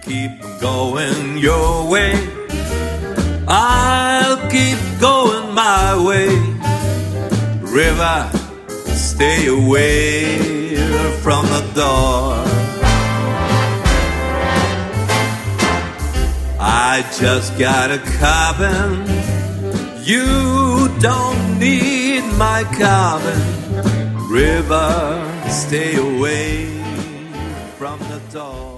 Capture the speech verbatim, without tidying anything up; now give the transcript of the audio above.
keep going your way. I'll keep going my way. River, stay away from the door. I just got a cabin. You don't need my cabin. River, stay away from the door.